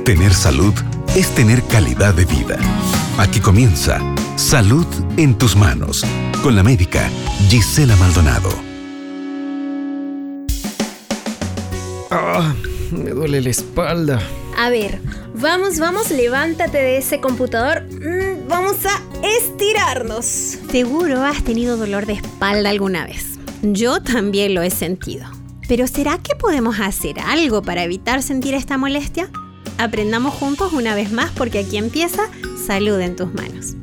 Tener salud es tener calidad de vida. Aquí comienza Salud en tus manos, con la médica Gisela Maldonado. Me duele la espalda. A ver, vamos, levántate de ese computador. Vamos a estirarnos. Seguro has tenido dolor de espalda alguna vez. Yo también lo he sentido. Pero ¿será que podemos hacer algo para evitar sentir esta molestia? Aprendamos juntos una vez más, porque aquí empieza Salud en tus manos.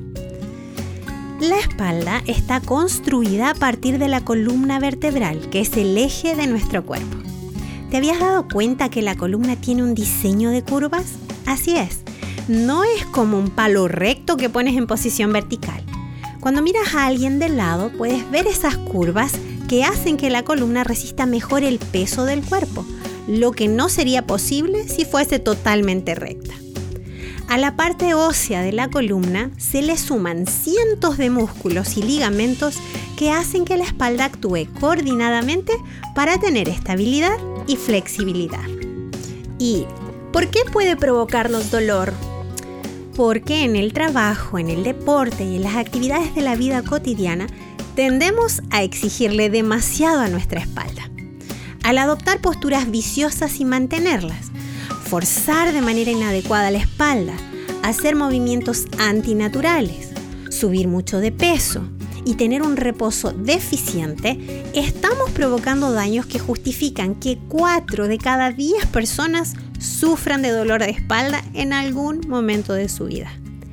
La espalda está construida a partir de la columna vertebral, que es el eje de nuestro cuerpo. ¿Te habías dado cuenta que la columna tiene un diseño de curvas? Así es, no es como un palo recto que pones en posición vertical. Cuando miras a alguien de lado, puedes ver esas curvas que hacen que la columna resista mejor el peso del cuerpo, lo que no sería posible si fuese totalmente recta. A la parte ósea de la columna se le suman cientos de músculos y ligamentos que hacen que la espalda actúe coordinadamente para tener estabilidad y flexibilidad. ¿Y por qué puede provocarnos dolor? Porque en el trabajo, en el deporte y en las actividades de la vida cotidiana tendemos a exigirle demasiado a nuestra espalda. Al adoptar posturas viciosas y mantenerlas, forzar de manera inadecuada la espalda, hacer movimientos antinaturales, subir mucho de peso y tener un reposo deficiente, estamos provocando daños que justifican que 4 de cada 10 personas sufran de dolor de espalda en algún momento de su vida.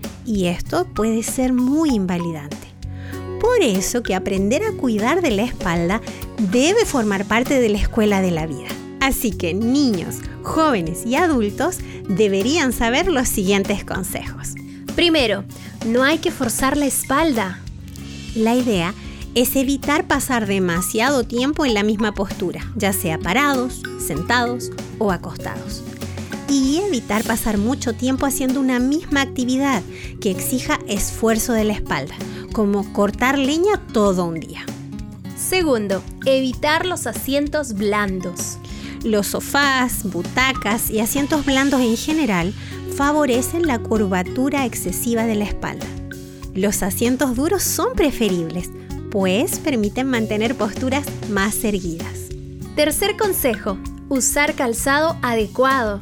Y esto puede ser muy invalidante. Por eso que aprender a cuidar de la espalda debe formar parte de la escuela de la vida. Así que niños, jóvenes y adultos deberían saber los siguientes consejos. Primero, no hay que forzar la espalda. La idea es evitar pasar demasiado tiempo en la misma postura, ya sea parados, sentados o acostados. Y evitar pasar mucho tiempo haciendo una misma actividad que exija esfuerzo de la espalda, como cortar leña todo un día. Segundo, evitar los asientos blandos. Los sofás, butacas y asientos blandos en general favorecen la curvatura excesiva de la espalda. Los asientos duros son preferibles, pues permiten mantener posturas más erguidas. Tercer consejo, usar calzado adecuado.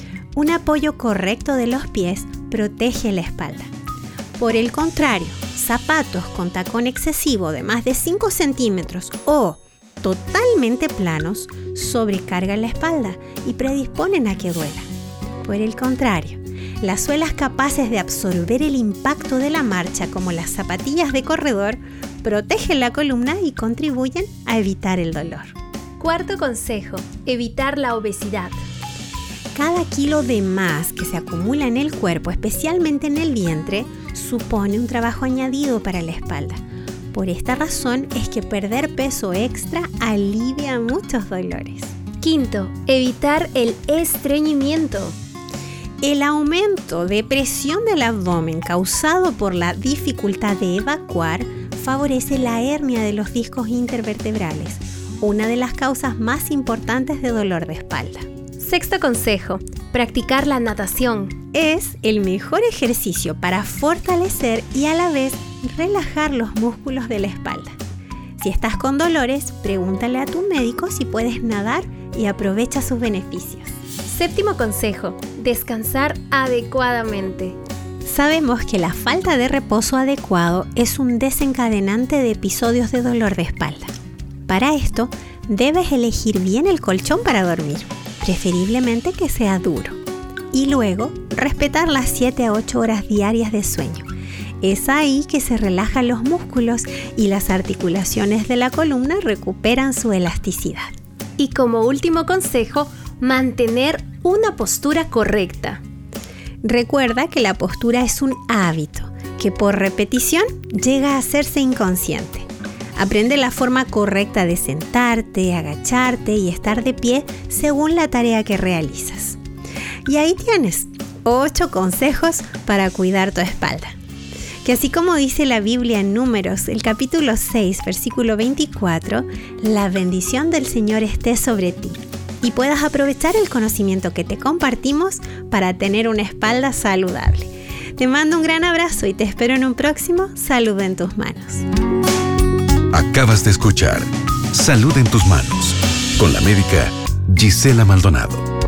Un apoyo correcto de los pies protege la espalda. Por el contrario, zapatos con tacón excesivo de más de 5 centímetros o totalmente planos sobrecargan la espalda y predisponen a que duela. Por el contrario, las suelas capaces de absorber el impacto de la marcha, como las zapatillas de corredor, protegen la columna y contribuyen a evitar el dolor. Cuarto consejo, evitar la obesidad. Cada kilo de más que se acumula en el cuerpo, especialmente en el vientre, supone un trabajo añadido para la espalda. Por esta razón es que perder peso extra alivia muchos dolores. Quinto, evitar el estreñimiento. El aumento de presión del abdomen causado por la dificultad de evacuar favorece la hernia de los discos intervertebrales, una de las causas más importantes de dolor de espalda. Sexto consejo, practicar la natación. Es el mejor ejercicio para fortalecer y a la vez relajar los músculos de la espalda. Si estás con dolores, pregúntale a tu médico si puedes nadar y aprovecha sus beneficios. Séptimo consejo, descansar adecuadamente. Sabemos que la falta de reposo adecuado es un desencadenante de episodios de dolor de espalda. Para esto, debes elegir bien el colchón para dormir, preferiblemente que sea duro. Y luego, respetar las 7 a 8 horas diarias de sueño. Es ahí que se relajan los músculos y las articulaciones de la columna recuperan su elasticidad. Y como último consejo, mantener una postura correcta. Recuerda que la postura es un hábito que por repetición llega a hacerse inconsciente. Aprende la forma correcta de sentarte, agacharte y estar de pie según la tarea que realizas. Y ahí tienes 8 consejos para cuidar tu espalda. Que así como dice la Biblia en Números, el capítulo 6, versículo 24, la bendición del Señor esté sobre ti. y puedas aprovechar el conocimiento que te compartimos para tener una espalda saludable. Te mando un gran abrazo y te espero en un próximo Salud en tus manos. Acabas de escuchar Salud en tus manos con la médica Gisela Maldonado.